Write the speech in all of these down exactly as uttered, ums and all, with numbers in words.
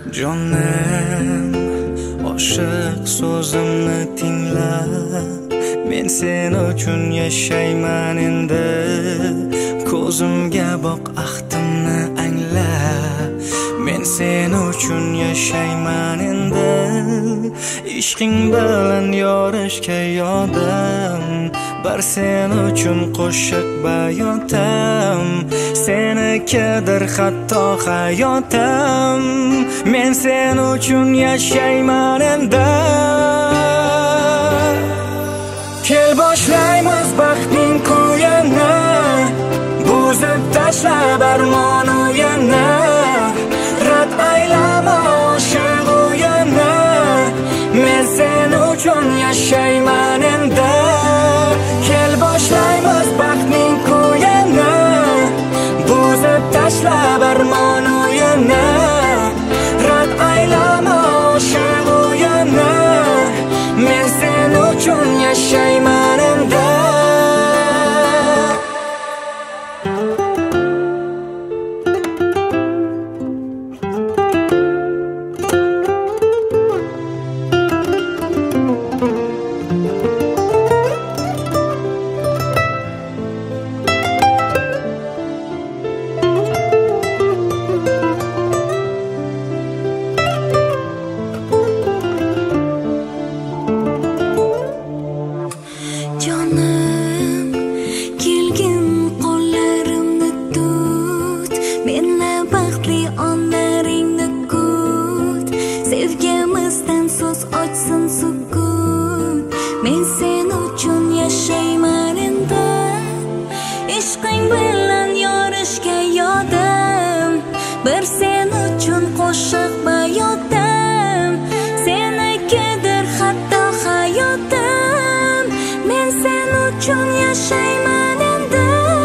Jonim, oshiq so'zimni tingla. Men sen uchun yashayman endi. Ko'zimga boq, ahdimni angla. Men sen uchun yashayman endi. Ishqing bilan yorishga yodim. Bir sen uchun qo'shiq bayotam. Senikidir hatto hayotim. Men sen uchun yashayman endi. Kel boshlaymiz baxtning kuyini. Buzib tashlab armonu yana. Rad aylama oshiq uyini. Men sen uchun yashayman endi. Kel boshlaymiz baxtning kuyini. Buzib tashlab armonu yana. Rad aylama oshiq uyini. Men sen uchun yashayman endi. Ochsin sukut. Men sen uchun yashayman endi. Ishqing bilan yorishga yodim. Bir sen uchun qo'shiq bayotam. Senikidir hatto hayotim. Men sen uchun yashayman endi.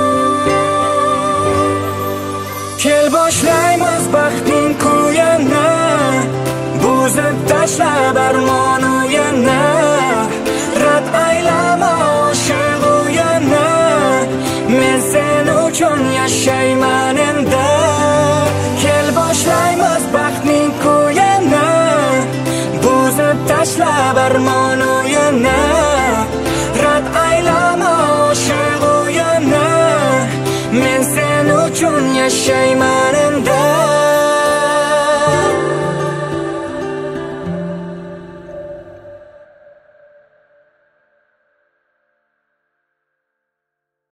Kel boshlaymiz baxtning kuyini. Buzib tashlab armonu yana. Rad aylama oshiq uyini. Men sen uchun yashayman endi. Kel boshlaymiz baxtning kuyini. Buzib tashlab armonu yana. Rad aylama oshiq uyini. Men sen uchun yashayman endi.